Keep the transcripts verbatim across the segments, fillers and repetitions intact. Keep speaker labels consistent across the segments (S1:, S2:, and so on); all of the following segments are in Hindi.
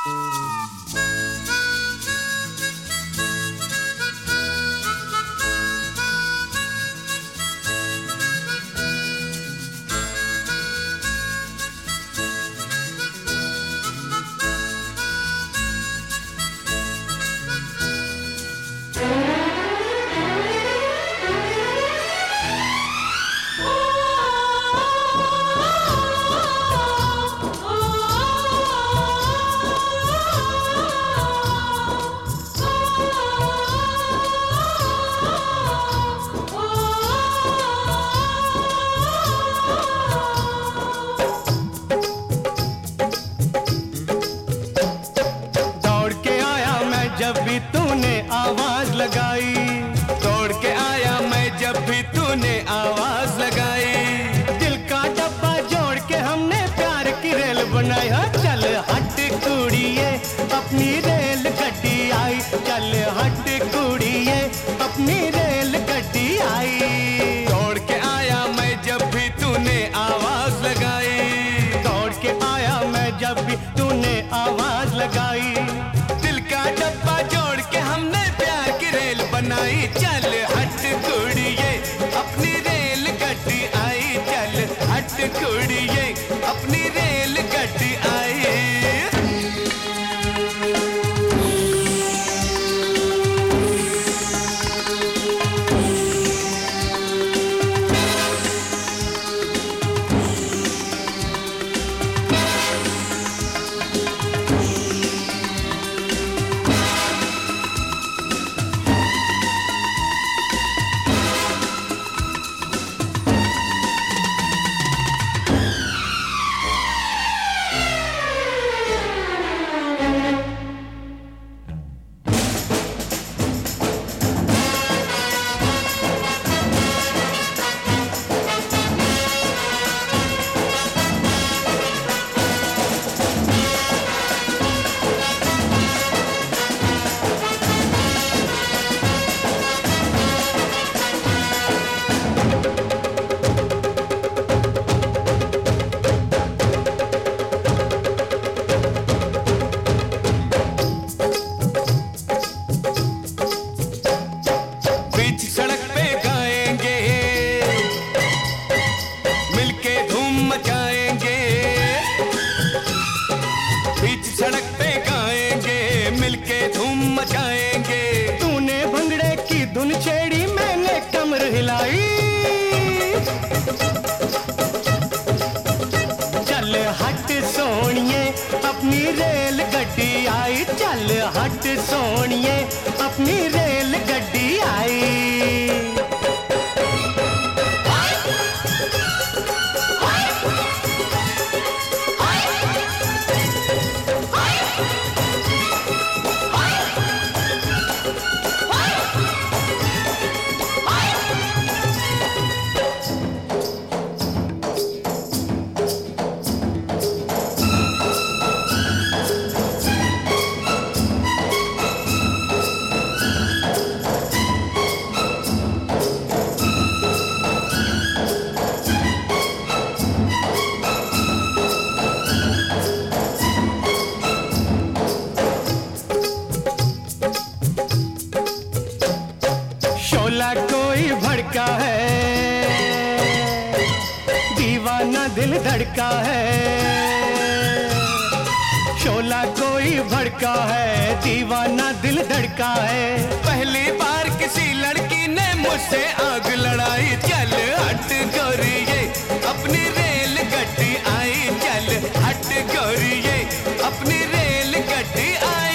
S1: जब भी तूने आवाज लगाई, दौड़ के आया मैं जब भी तूने आवाज लगाई। दिल का डब्बा जोड़ के हमने प्यार की रेल बनाई। चल हट कुड़िए अपनी रेल गड्डी आई, चल हट कुड़िए अपनी रेल गड्डी आई। दौड़ के आया मैं जब भी तूने आवाज लगाई, दौड़ के आया मैं जब भी तूने आवाज लगाई। दिल का डब्बा जोड़ के हमने प्यार की रेल बनाई। चल हट कुड़िए अपनी रेल गड्डी आई, चल हट कुड़िए अपनी रेल गड्डी आई। सड़क पे गाएंगे मिलके धूम मचाएंगे। तूने भंगड़े की धुन छेड़ी, मैंने कमर हिलाई। चल हट सोनिए अपनी रेल गड्डी आई, चल हट सोनिए अपनी रेल गड्डी आई। शोला कोई भड़का है, दीवाना दिल धड़का है। शोला कोई भड़का है, दीवाना दिल धड़का है। पहली बार किसी लड़की ने मुझसे आग लड़ाई। चल हट गोरिये अपनी रेल गड्डी आई, चल हट गोरिये अपनी रेल गड्डी आई।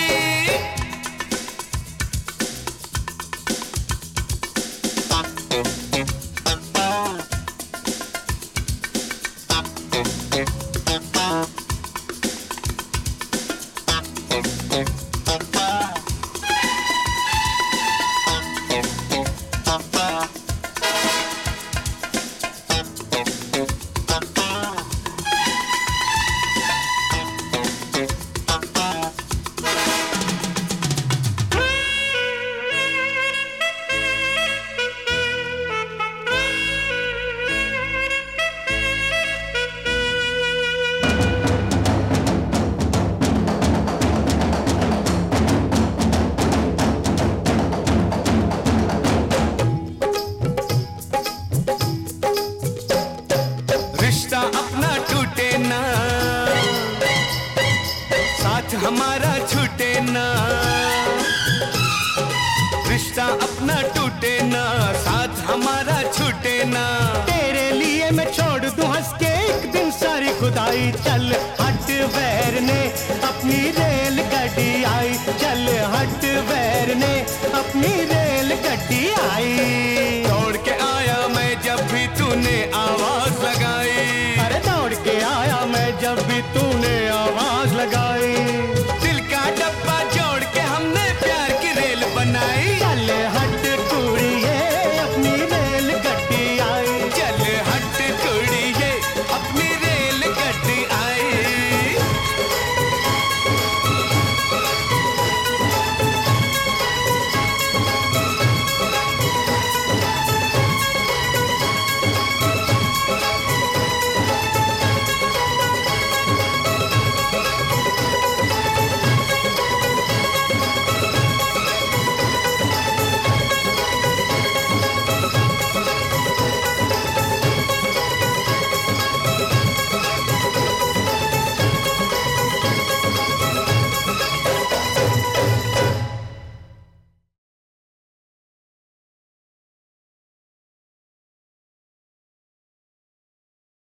S1: लुटे ना। तेरे लिए मैं छोड़ दूं हंस के एक दिन सारी खुदाई। चल हट वैर ने अपनी रेल गड्डी आई, चल हट वैर ने अपनी रेल गड्डी आई। दौड़ के आया मैं जब भी तूने आवाज लगाई, अरे दौड़ के आया मैं जब भी तूने